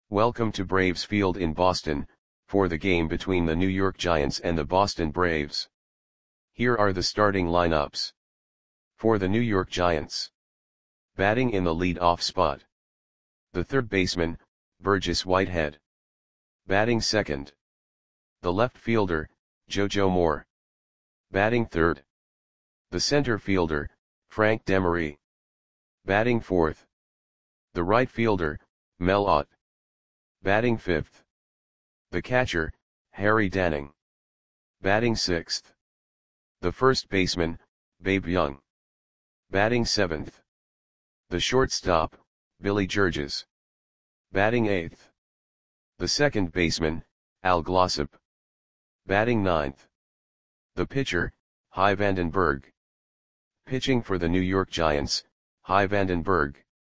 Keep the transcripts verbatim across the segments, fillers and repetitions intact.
Welcome to Braves Field in Boston, for the game between the New York Giants and the Boston Braves. Here are the starting lineups. For the New York Giants. Batting in the lead-off spot. The third baseman, Burgess Whitehead. Batting second. The left fielder, JoJo Moore. Batting third. The center fielder, Frank Demery. Batting fourth. The right fielder, Mel Ott. Batting fifth. The catcher, Harry Danning. Batting sixth. The first baseman, Babe Young. Batting seventh. The shortstop, Billy Georges. Batting eighth. The second baseman, Al Glossop. Batting ninth. The pitcher, Hy Vandenberg. Pitching for the New York Giants, Hy Vandenberg.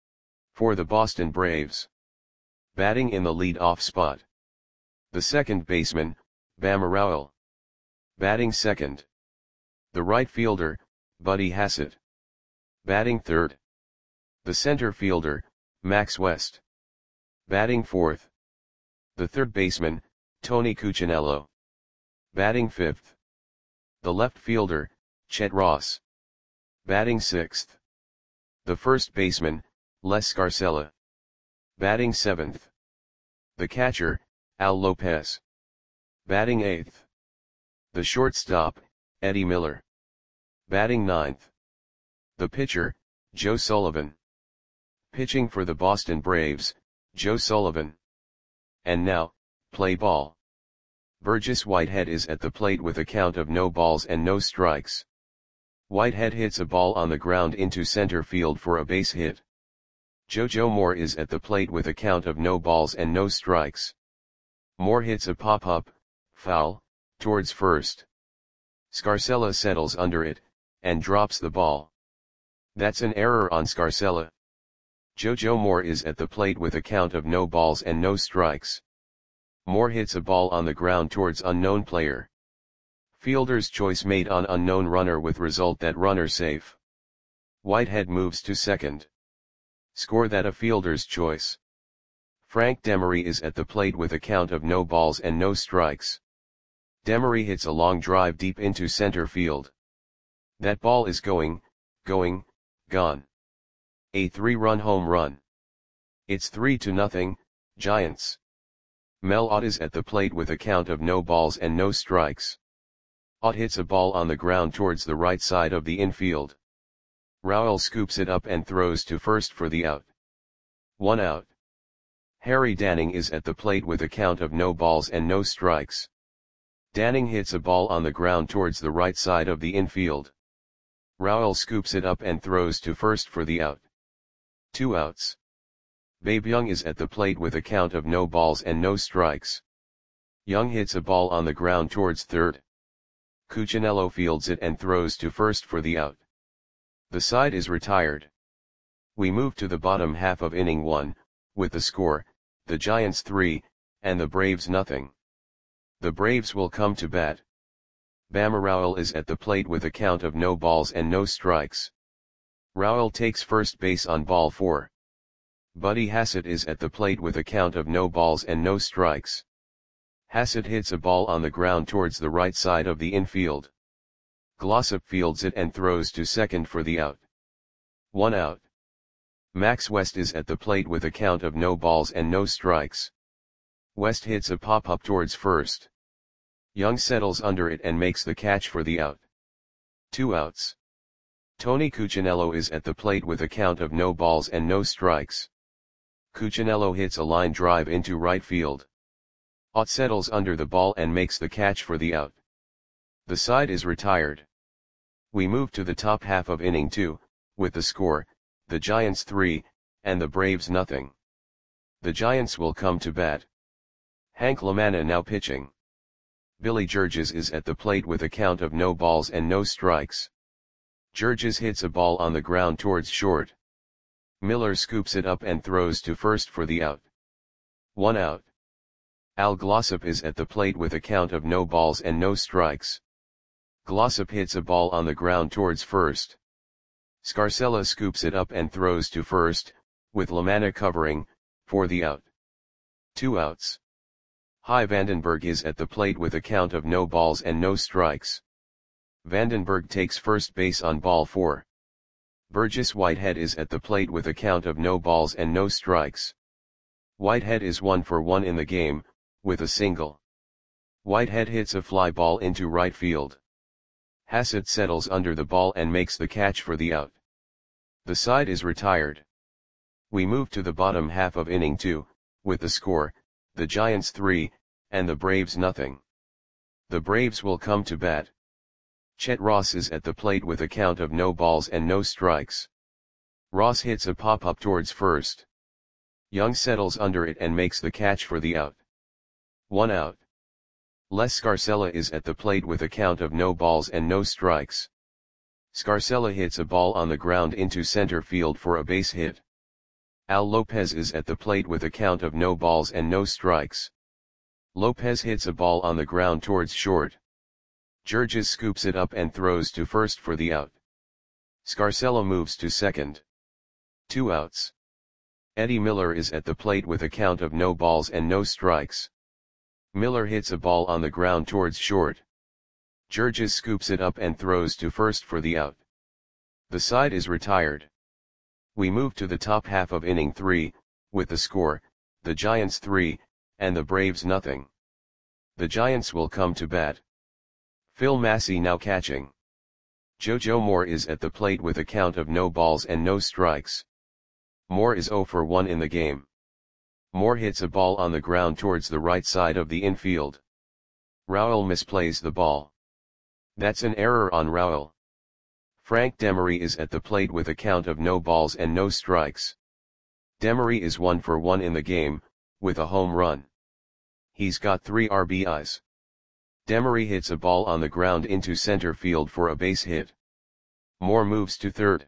For the Boston Braves. Batting in the lead-off spot. The second baseman, Bam Rowell. Batting second. The right fielder, Buddy Hassett. Batting third. The center fielder, Max West. Batting fourth. The third baseman, Tony Cuccinello. Batting fifth. The left fielder, Chet Ross. Batting sixth. The first baseman, Les Scarcella. Batting seventh. The catcher, Al Lopez. Batting eighth. The shortstop, Eddie Miller. Batting ninth. The pitcher, Joe Sullivan. Pitching for the Boston Braves, Joe Sullivan. And now, play ball. Burgess Whitehead is at the plate with a count of no balls and no strikes. Whitehead hits a ball on the ground into center field for a base hit. JoJo Moore is at the plate with a count of no balls and no strikes. Moore hits a pop-up, foul, towards first. Scarcella settles under it, and drops the ball. That's an error on Scarcella. JoJo Moore is at the plate with a count of no balls and no strikes. Moore hits a ball on the ground towards unknown player. Fielder's choice made on unknown runner with result that runner safe. Whitehead moves to second. Score that a fielder's choice. Frank Demery is at the plate with a count of no balls and no strikes. Demery hits a long drive deep into center field. That ball is going, going, gone. A three-run home run. It's three to nothing, Giants. Mel Ott is at the plate with a count of no balls and no strikes. Ott hits a ball on the ground towards the right side of the infield. Rowell scoops it up and throws to first for the out. One out. Harry Danning is at the plate with a count of no balls and no strikes. Danning hits a ball on the ground towards the right side of the infield. Rowell scoops it up and throws to first for the out. Two outs. Babe Young is at the plate with a count of no balls and no strikes. Young hits a ball on the ground towards third. Cuccinello fields it and throws to first for the out. The side is retired. We move to the bottom half of inning one, with the score, the Giants three, and the Braves nothing. The Braves will come to bat. Bam Rowell is at the plate with a count of no balls and no strikes. Rowell takes first base on ball four. Buddy Hassett is at the plate with a count of no balls and no strikes. Hassett hits a ball on the ground towards the right side of the infield. Glossop fields it and throws to second for the out. One out. Max West is at the plate with a count of no balls and no strikes. West hits a pop-up towards first. Young settles under it and makes the catch for the out. Two outs. Tony Cuccinello is at the plate with a count of no balls and no strikes. Cuccinello hits a line drive into right field. Ott settles under the ball and makes the catch for the out. The side is retired. We move to the top half of inning two, with the score, the Giants three, and the Braves nothing. The Giants will come to bat. Hank LaManna now pitching. Billy Georges is at the plate with a count of no balls and no strikes. Georges hits a ball on the ground towards short. Miller scoops it up and throws to first for the out. One out. Al Glossop is at the plate with a count of no balls and no strikes. Glossop hits a ball on the ground towards first. Scarcella scoops it up and throws to first, with LaManna covering, for the out. Two outs. Hy Vandenberg is at the plate with a count of no balls and no strikes. Vandenberg takes first base on ball four. Burgess Whitehead is at the plate with a count of no balls and no strikes. Whitehead is one for one in the game, with a single. Whitehead hits a fly ball into right field. Hassett settles under the ball and makes the catch for the out. The side is retired. We move to the bottom half of inning two, with the score, the Giants three, and the Braves nothing. The Braves will come to bat. Chet Ross is at the plate with a count of no balls and no strikes. Ross hits a pop-up towards first. Young settles under it and makes the catch for the out. One out. Les Scarcella is at the plate with a count of no balls and no strikes. Scarcella hits a ball on the ground into center field for a base hit. Al Lopez is at the plate with a count of no balls and no strikes. Lopez hits a ball on the ground towards short. Georges scoops it up and throws to first for the out. Scarcella moves to second. Two outs. Eddie Miller is at the plate with a count of no balls and no strikes. Miller hits a ball on the ground towards short. Georges scoops it up and throws to first for the out. The side is retired. We move to the top half of inning three, with the score, the Giants three, and the Braves nothing. The Giants will come to bat. Phil Massey now catching. JoJo Moore is at the plate with a count of no balls and no strikes. Moore is zero for one in the game. Moore hits a ball on the ground towards the right side of the infield. Rowell misplays the ball. That's an error on Rowell. Frank Demery is at the plate with a count of no balls and no strikes. Demery is one for one in the game, with a home run. He's got three R B Is. Demery hits a ball on the ground into center field for a base hit. Moore moves to third.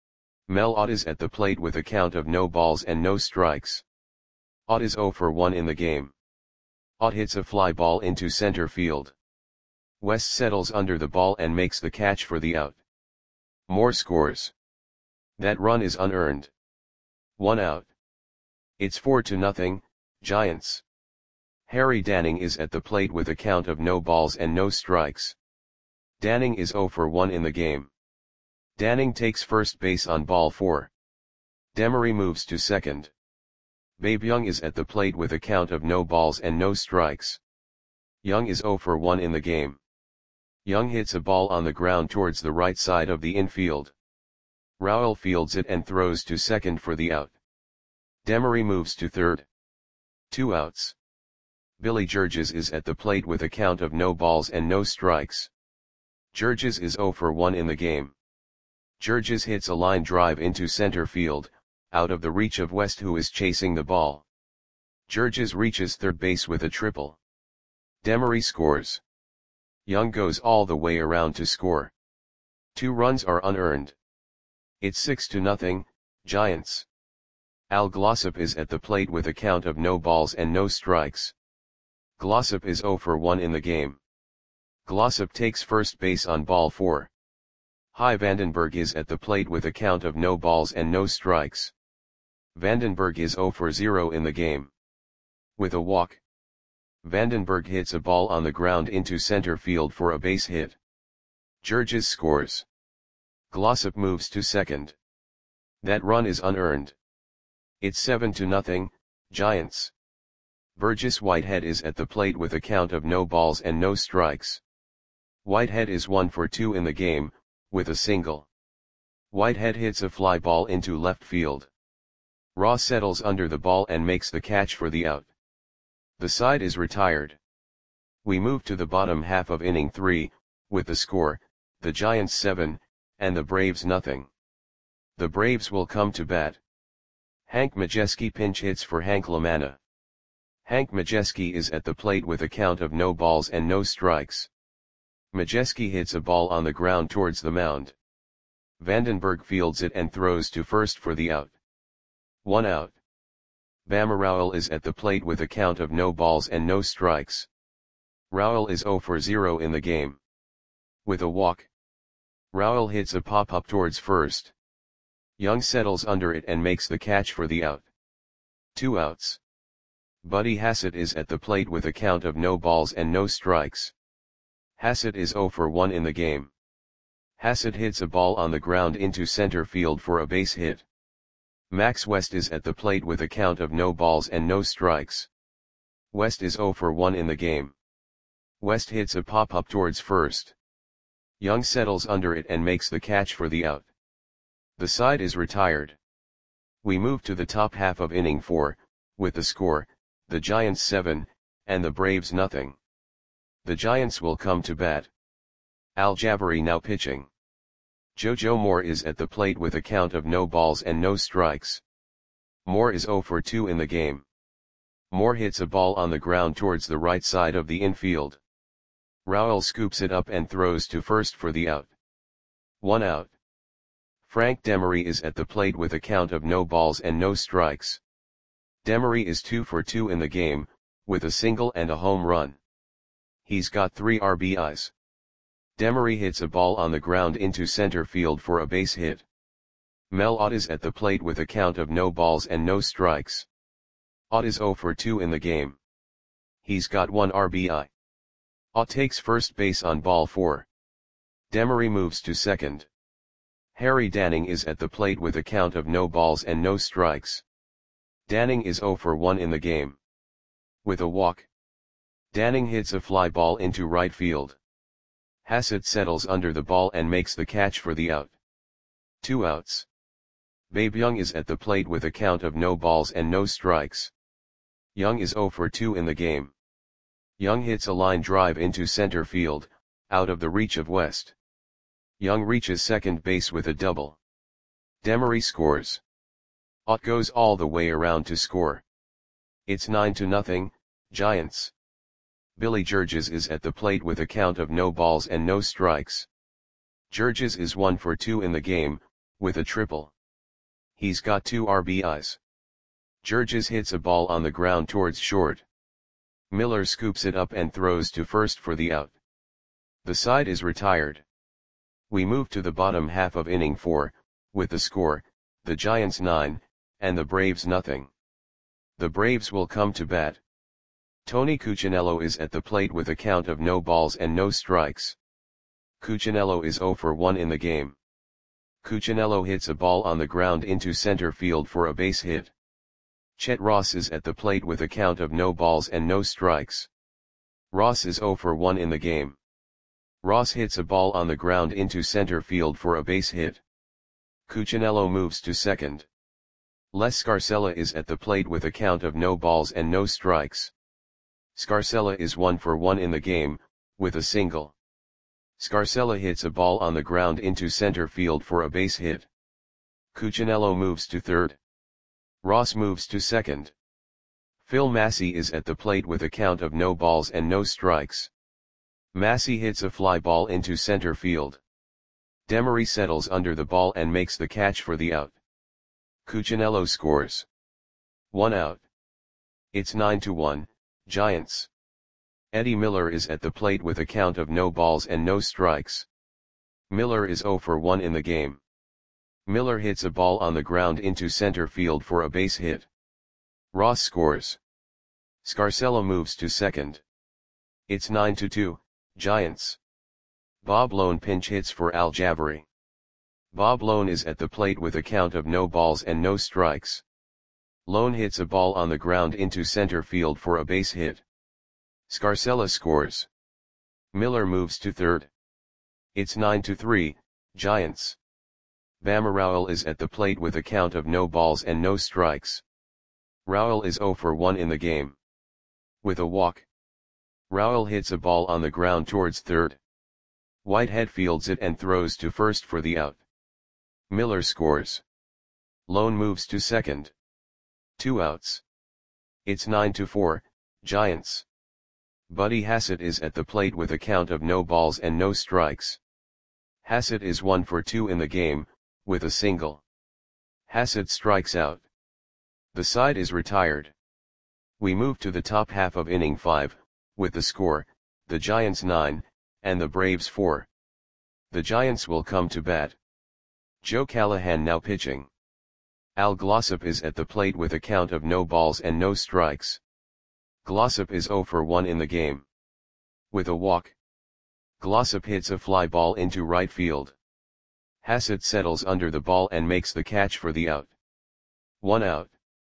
Mel Ott is at the plate with a count of no balls and no strikes. Ott is zero for one in the game. Ott hits a fly ball into center field. West settles under the ball and makes the catch for the out. Moore scores. That run is unearned. One out. It's four to nothing, Giants. Harry Danning is at the plate with a count of no balls and no strikes. Danning is zero for one in the game. Danning takes first base on ball four. Demery moves to second. Babe Young is at the plate with a count of no balls and no strikes. Young is zero for one in the game. Young hits a ball on the ground towards the right side of the infield. Rowell fields it and throws to second for the out. Demery moves to third. Two outs. Billy Georges is at the plate with a count of no balls and no strikes. Georges is zero for one in the game. Georges hits a line drive into center field, out of the reach of West, who is chasing the ball. Georges reaches third base with a triple. Demery scores. Young goes all the way around to score. Two runs are unearned. It's six to nothing, Giants. Al Glossop is at the plate with a count of no balls and no strikes. Glossop is zero for one in the game. Glossop takes first base on ball four. Hy Vandenberg is at the plate with a count of no balls and no strikes. Vandenberg is zero for zero in the game. With a walk. Vandenberg hits a ball on the ground into center field for a base hit. Georges scores. Glossop moves to second. That run is unearned. It's seven to nothing, Giants. Burgess Whitehead is at the plate with a count of no balls and no strikes. Whitehead is one for two in the game, with a single. Whitehead hits a fly ball into left field. Ross settles under the ball and makes the catch for the out. The side is retired. We move to the bottom half of inning three, with the score, the Giants seven, and the Braves nothing. The Braves will come to bat. Hank Majeski pinch hits for Hank LaManna. Hank Majeski is at the plate with a count of no balls and no strikes. Majeski hits a ball on the ground towards the mound. Vandenberg fields it and throws to first for the out. One out. Bama Rowell is at the plate with a count of no balls and no strikes. Rowell is zero for zero in the game. With a walk. Rowell hits a pop-up towards first. Young settles under it and makes the catch for the out. Two outs. Buddy Hassett is at the plate with a count of no balls and no strikes. Hassett is zero for one in the game. Hassett hits a ball on the ground into center field for a base hit. Max West is at the plate with a count of no balls and no strikes. West is zero for one in the game. West hits a pop-up towards first. Young settles under it and makes the catch for the out. The side is retired. We move to the top half of inning four, with the score, the Giants seven, and the Braves nothing. The Giants will come to bat. Al Jabari now pitching. JoJo Moore is at the plate with a count of no balls and no strikes. Moore is zero for two in the game. Moore hits a ball on the ground towards the right side of the infield. Raul scoops it up and throws to first for the out. One out. Frank Demery is at the plate with a count of no balls and no strikes. Demery is two for two in the game, with a single and a home run. He's got three R B Is. Demery hits a ball on the ground into center field for a base hit. Mel Ott is at the plate with a count of no balls and no strikes. Ott is zero for two in the game. He's got one R B I. Ott takes first base on ball four. Demery moves to second. Harry Danning is at the plate with a count of no balls and no strikes. Danning is zero for one in the game. With a walk, Danning hits a fly ball into right field. Hassett settles under the ball and makes the catch for the out. Two outs. Babe Young is at the plate with a count of no balls and no strikes. Young is zero for two in the game. Young hits a line drive into center field, out of the reach of West. Young reaches second base with a double. Demery scores. Ott goes all the way around to score. It's nine to nothing, Giants. Billy Georges is at the plate with a count of no balls and no strikes. Georges is one for two in the game, with a triple. He's got two R B Is. Georges hits a ball on the ground towards short. Miller scoops it up and throws to first for the out. The side is retired. We move to the bottom half of inning four, with the score, the Giants nine, and the Braves nothing. The Braves will come to bat. Tony Cuccinello is at the plate with a count of no balls and no strikes. Cuccinello is zero for one in the game. Cuccinello hits a ball on the ground into center field for a base hit. Chet Ross is at the plate with a count of no balls and no strikes. Ross is zero for one in the game. Ross hits a ball on the ground into center field for a base hit. Cuccinello moves to second. Les Scarcella is at the plate with a count of no balls and no strikes. Scarcella is one for one in the game, with a single. Scarcella hits a ball on the ground into center field for a base hit. Cuccinello moves to third. Ross moves to second. Phil Massey is at the plate with a count of no balls and no strikes. Massey hits a fly ball into center field. Demery settles under the ball and makes the catch for the out. Cuccinello scores. One out. It's nine to one, Giants. Eddie Miller is at the plate with a count of no balls and no strikes. Miller is zero for one in the game. Miller hits a ball on the ground into center field for a base hit. Ross scores. Scarcella moves to second. It's nine to two, Giants. Bob Lone pinch hits for Al Jabari. Bob Lone is at the plate with a count of no balls and no strikes. Lone hits a ball on the ground into center field for a base hit. Scarcella scores. Miller moves to third. It's nine to three, Giants. Bama Raul is at the plate with a count of no balls and no strikes. Raul is zero for one in the game. With a walk, Raul hits a ball on the ground towards third. Whitehead fields it and throws to first for the out. Miller scores. Lone moves to second. Two outs. It's nine to four, Giants. Buddy Hassett is at the plate with a count of no balls and no strikes. Hassett is one for two in the game, with a single. Hassett strikes out. The side is retired. We move to the top half of inning five, with the score, the Giants nine, and the Braves four. The Giants will come to bat. Joe Callahan now pitching. Al Glossop is at the plate with a count of no balls and no strikes. Glossop is zero for one in the game. With a walk, Glossop hits a fly ball into right field. Hassett settles under the ball and makes the catch for the out. One out.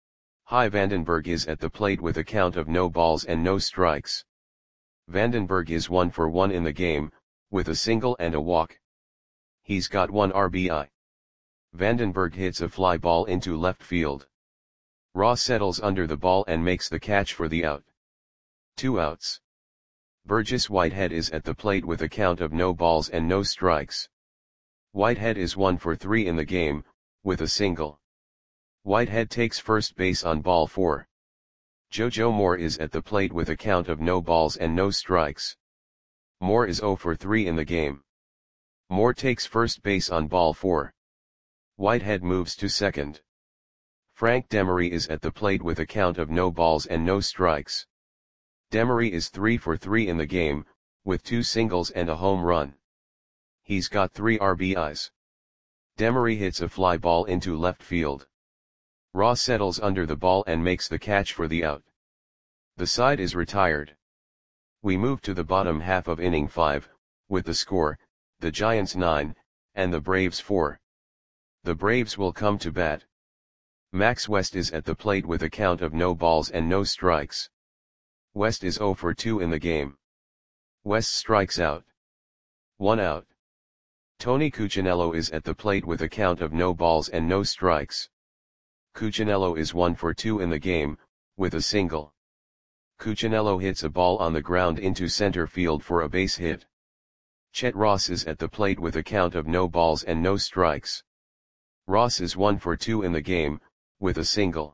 Hy Vandenberg is at the plate with a count of no balls and no strikes. Vandenberg is one for one in the game, with a single and a walk. He's got one R B I. Vandenberg hits a fly ball into left field. Ross settles under the ball and makes the catch for the out. Two outs. Burgess Whitehead is at the plate with a count of no balls and no strikes. Whitehead is one for three in the game, with a single. Whitehead takes first base on ball four. JoJo Moore is at the plate with a count of no balls and no strikes. Moore is zero for three in the game. Moore takes first base on ball four. Whitehead moves to second. Frank Demery is at the plate with a count of no balls and no strikes. Demery is three for three in the game, with two singles and a home run. He's got three R B Is. Demery hits a fly ball into left field. Ross settles under the ball and makes the catch for the out. The side is retired. We move to the bottom half of inning five, with the score, the Giants nine, and the Braves four. The Braves will come to bat. Max West is at the plate with a count of no balls and no strikes. West is zero for two in the game. West strikes out. One out. Tony Cuccinello is at the plate with a count of no balls and no strikes. Cuccinello is one for two in the game, with a single. Cuccinello hits a ball on the ground into center field for a base hit. Chet Ross is at the plate with a count of no balls and no strikes. Ross is one for two in the game, with a single.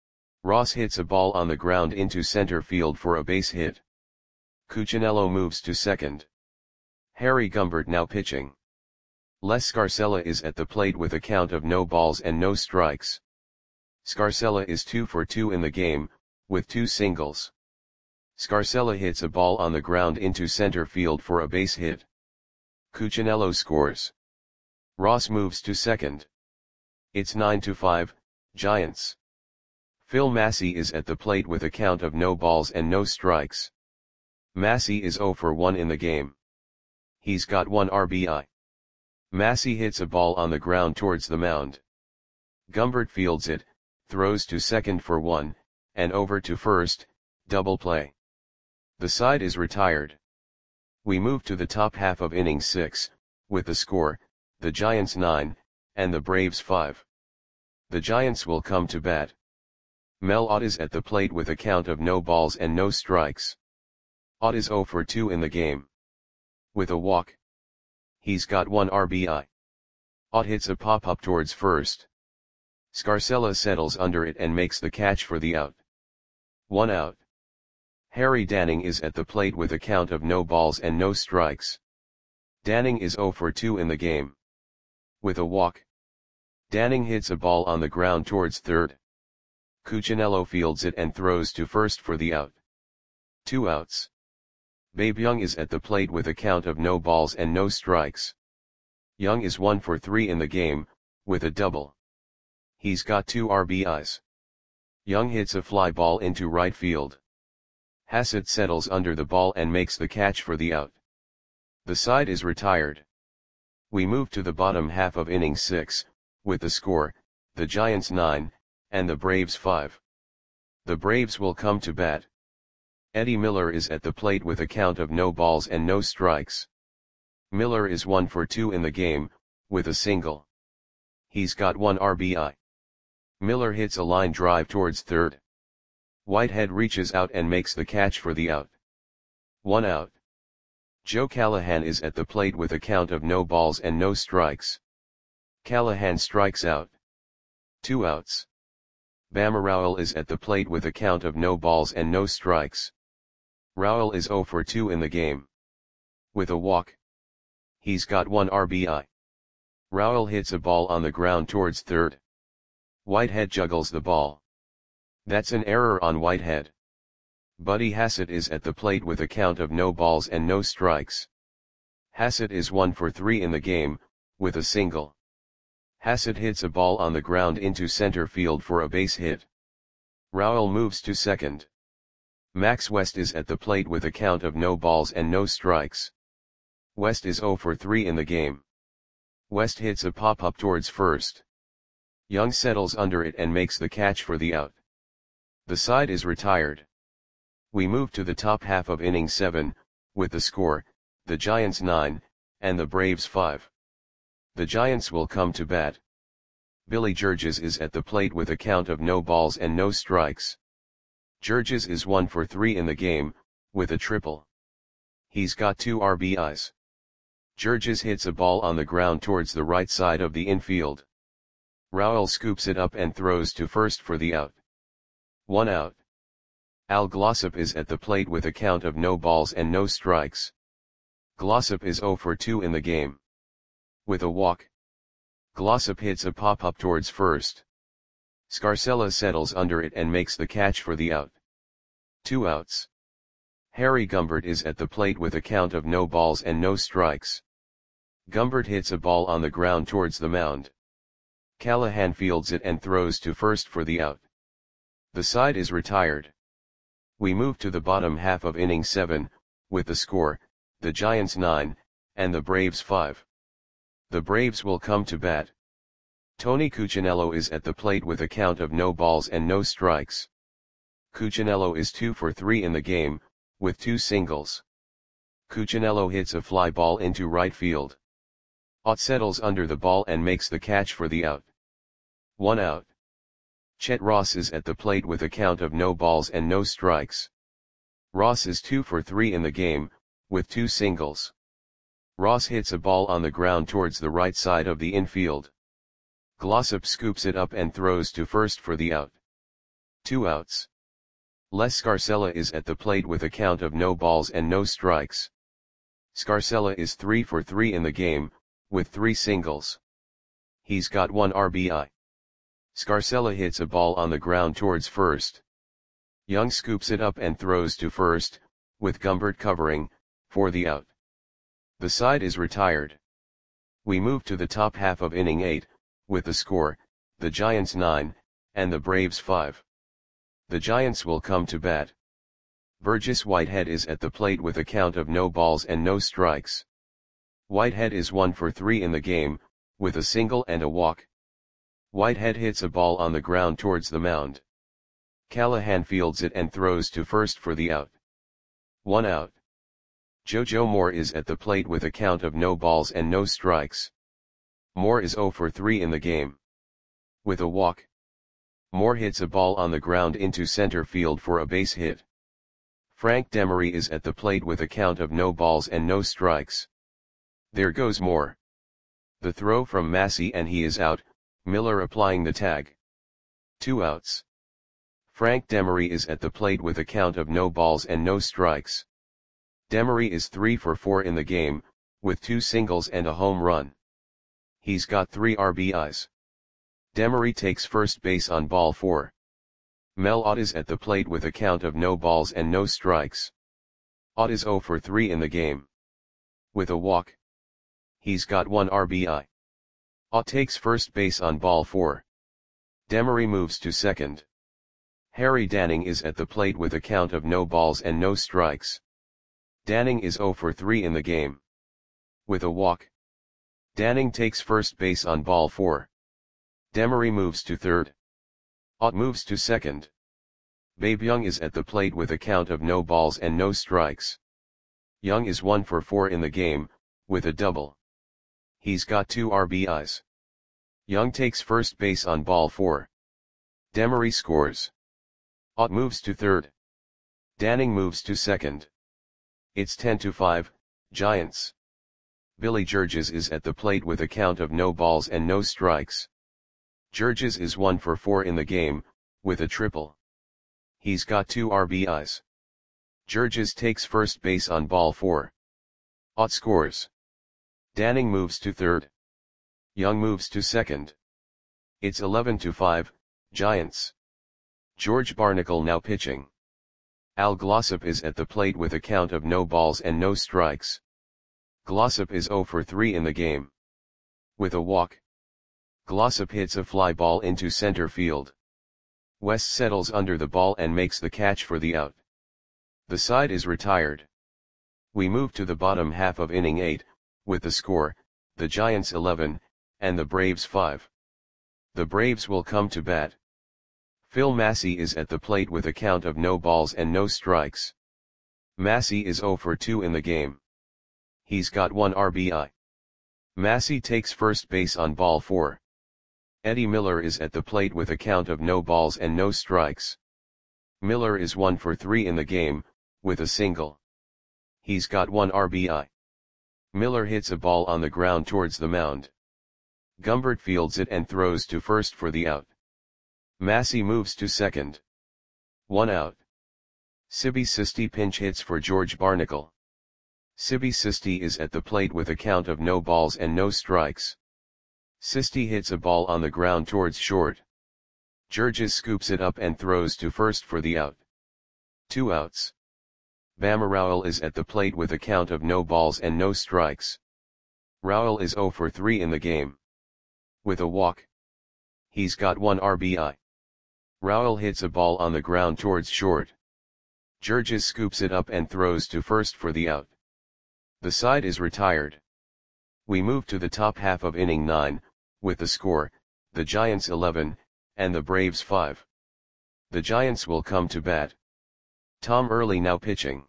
Ross hits a ball on the ground into center field for a base hit. Cuccinello moves to second. Harry Gumbert now pitching. Les Scarcella is at the plate with a count of no balls and no strikes. Scarcella is two for two in the game, with two singles. Scarcella hits a ball on the ground into center field for a base hit. Cuccinello scores. Ross moves to second. It's nine to five, Giants. Phil Massey is at the plate with a count of no balls and no strikes. Massey is zero for one in the game. He's got one R B I. Massey hits a ball on the ground towards the mound. Gumbert fields it, throws to second for one, and over to first, double play. The side is retired. We move to the top half of inning six, with the score, the Giants nine, and the Braves five. The Giants will come to bat. Mel Ott is at the plate with a count of no balls and no strikes. Ott is zero for two in the game. With a walk. He's got one R B I. Ott hits a pop-up towards first. Scarcella settles under it and makes the catch for the out. One out. Harry Danning is at the plate with a count of no balls and no strikes. Danning is zero for two in the game. With a walk. Danning hits a ball on the ground towards third. Cuccinello fields it and throws to first for the out. Two outs. Babe Young is at the plate with a count of no balls and no strikes. Young is one for three in the game, with a double. He's got two R B Is. Young hits a fly ball into right field. Hassett settles under the ball and makes the catch for the out. The side is retired. We move to the bottom half of inning six, with the score, the Giants nine, and the Braves five. The Braves will come to bat. Eddie Miller is at the plate with a count of no balls and no strikes. Miller is one for two in the game, with a single. He's got one R B I. Miller hits a line drive towards third. Whitehead reaches out and makes the catch for the out. One out. Joe Callahan is at the plate with a count of no balls and no strikes. Callahan strikes out. Two outs. Bama Rowell is at the plate with a count of no balls and no strikes. Rowell is zero for two in the game. With a walk. He's got one R B I. Rowell hits a ball on the ground towards third. Whitehead juggles the ball. That's an error on Whitehead. Buddy Hassett is at the plate with a count of no balls and no strikes. Hassett is one for three in the game, with a single. Hassett hits a ball on the ground into center field for a base hit. Rowell moves to second. Max West is at the plate with a count of no balls and no strikes. West is zero for three in the game. West hits a pop-up towards first. Young settles under it and makes the catch for the out. The side is retired. We move to the top half of inning seven, with the score, the Giants nine, and the Braves five. The Giants will come to bat. Billy Georges is at the plate with a count of no balls and no strikes. Georges is one for three in the game, with a triple. He's got two R B Is. Georges hits a ball on the ground towards the right side of the infield. Raul scoops it up and throws to first for the out. One out. Al Glossop is at the plate with a count of no balls and no strikes. Glossop is zero for two in the game. With a walk. Glossop hits a pop-up towards first. Scarcella settles under it and makes the catch for the out. Two outs. Harry Gumbert is at the plate with a count of no balls and no strikes. Gumbert hits a ball on the ground towards the mound. Callahan fields it and throws to first for the out. The side is retired. We move to the bottom half of inning seven, with the score, the Giants nine, and the Braves five. The Braves will come to bat. Tony Cuccinello is at the plate with a count of no balls and no strikes. Cuccinello is two for three in the game, with two singles. Cuccinello hits a fly ball into right field. Ott settles under the ball and makes the catch for the out. One out. Chet Ross is at the plate with a count of no balls and no strikes. Ross is two for three in the game, with two singles. Ross hits a ball on the ground towards the right side of the infield. Glossop scoops it up and throws to first for the out. Two outs. Les Scarcella is at the plate with a count of no balls and no strikes. Scarcella is three for three in the game, with three singles. He's got one R B I. Scarcella hits a ball on the ground towards first. Young scoops it up and throws to first, with Gumbert covering, for the out. The side is retired. We move to the top half of inning eight, with the score, the Giants nine, and the Braves five. The Giants will come to bat. Burgess Whitehead is at the plate with a count of no balls and no strikes. Whitehead is one for three in the game, with a single and a walk. Whitehead hits a ball on the ground towards the mound. Callahan fields it and throws to first for the out. One out. JoJo Moore is at the plate with a count of no balls and no strikes. Moore is zero for three in the game. With a walk. Moore hits a ball on the ground into center field for a base hit. Frank Demery is at the plate with a count of no balls and no strikes. There goes Moore. The throw from Massey and he is out, Miller applying the tag. Two outs. Frank Demery is at the plate with a count of no balls and no strikes. Demery is three for four in the game, with two singles and a home run. He's got three R B Is. Demery takes first base on ball four. Mel Ott is at the plate with a count of no balls and no strikes. Ott is zero for three in the game. With a walk. He's got one R B I. Ott takes first base on ball four. Demery moves to second. Harry Danning is at the plate with a count of no balls and no strikes. Danning is zero for three in the game. With a walk. Danning takes first base on ball four. Demery moves to third. Ott moves to second. Babe Young is at the plate with a count of no balls and no strikes. Young is one for four in the game, with a double. He's got two R B Is. Young takes first base on ball four. Demery scores. Ott moves to third. Danning moves to second. It's ten to five, Giants. Billy Georges is at the plate with a count of no balls and no strikes. Georges is one for four in the game, with a triple. He's got two R B Is. Georges takes first base on ball four. Ott scores. Danning moves to third. Young moves to second. It's eleven to five, Giants. George Barnacle now pitching. Al Glossop is at the plate with a count of no balls and no strikes. Glossop is zero for three in the game. With a walk. Glossop hits a fly ball into center field. West settles under the ball and makes the catch for the out. The side is retired. We move to the bottom half of inning eight, with the score, the Giants eleven, and the Braves five. The Braves will come to bat. Phil Massey is at the plate with a count of no balls and no strikes. Massey is oh for two in the game. He's got one R B I. Massey takes first base on ball four. Eddie Miller is at the plate with a count of no balls and no strikes. Miller is one for three in the game, with a single. He's got one R B I. Miller hits a ball on the ground towards the mound. Gumbert fields it and throws to first for the out. Massey moves to second. One out. Sibby Sisti pinch hits for George Barnacle. Sibby Sisti is at the plate with a count of no balls and no strikes. Sisti hits a ball on the ground towards short. Georges scoops it up and throws to first for the out. Two outs. Bama Rowell is at the plate with a count of no balls and no strikes. Rowell is oh for three in the game. With a walk. He's got one R B I. Rowell hits a ball on the ground towards short. Georges scoops it up and throws to first for the out. The side is retired. We move to the top half of inning nine, with the score, the Giants eleven, and the Braves five. The Giants will come to bat. Tom Early now pitching.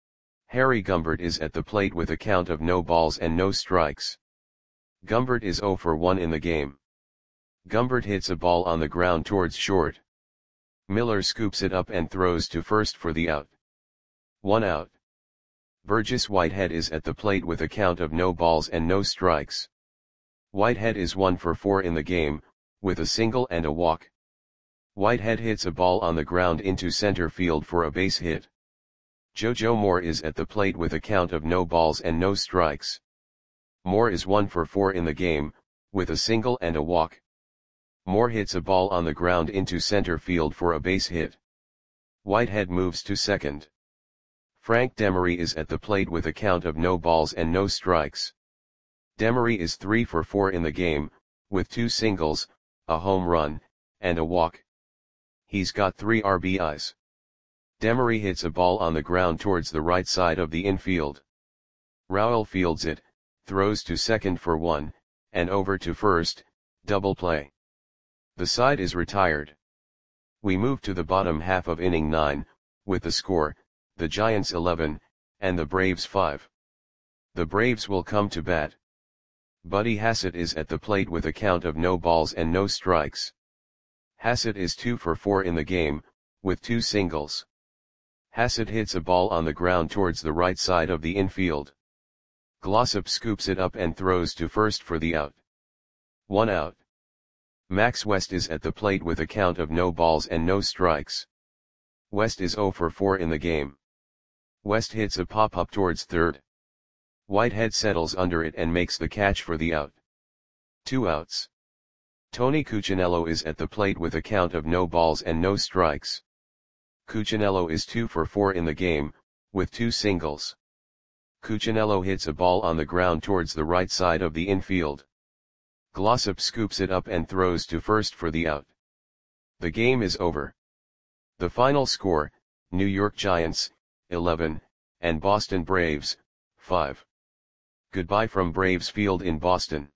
Harry Gumbert is at the plate with a count of no balls and no strikes. Gumbert is oh for one in the game. Gumbert hits a ball on the ground towards short. Miller scoops it up and throws to first for the out. One out. Burgess Whitehead is at the plate with a count of no balls and no strikes. Whitehead is one for four in the game, with a single and a walk. Whitehead hits a ball on the ground into center field for a base hit. JoJo Moore is at the plate with a count of no balls and no strikes. Moore is one for four in the game, with a single and a walk. Moore hits a ball on the ground into center field for a base hit. Whitehead moves to second. Frank Demery is at the plate with a count of no balls and no strikes. Demery is three for four in the game, with two singles, a home run, and a walk. He's got three R B Is. Demery hits a ball on the ground towards the right side of the infield. Rowell fields it, throws to second for one, and over to first, double play. The side is retired. We move to the bottom half of inning nine, with the score, the Giants eleven, and the Braves five. The Braves will come to bat. Buddy Hassett is at the plate with a count of no balls and no strikes. Hassett is two for four in the game, with two singles. Hassett hits a ball on the ground towards the right side of the infield. Glossop scoops it up and throws to first for the out. One out. Max West is at the plate with a count of no balls and no strikes. West is oh for four in the game. West hits a pop-up towards third. Whitehead settles under it and makes the catch for the out. Two outs. Tony Cuccinello is at the plate with a count of no balls and no strikes. Cuccinello is two for four in the game, with two singles. Cuccinello hits a ball on the ground towards the right side of the infield. Glossop scoops it up and throws to first for the out. The game is over. The final score, New York Giants, eleven, and Boston Braves, five. Goodbye from Braves Field in Boston.